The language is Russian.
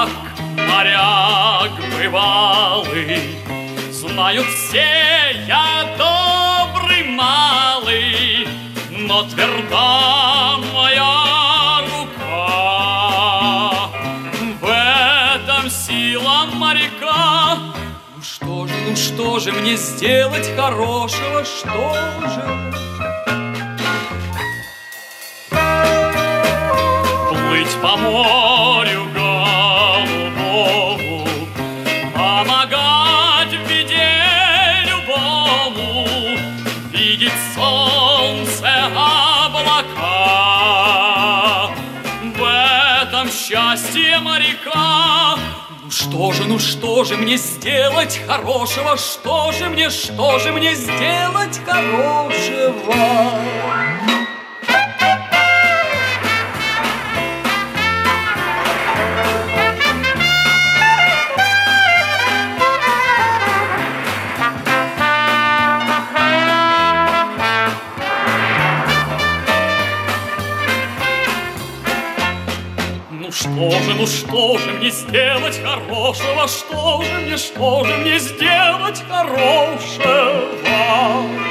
как моряк бывалый. Знают все, я добрый малый, но тверда моя рука. В этом сила моряка. Ну что же мне сделать хорошего, что же? Плыть по морю голубому, помогать в беде любому, видеть солнце, облака. В этом счастье моряка. Ну что же мне сделать хорошего? Что же мне сделать хорошего? Ну что же мне сделать хорошего? Что же мне сделать хорошего?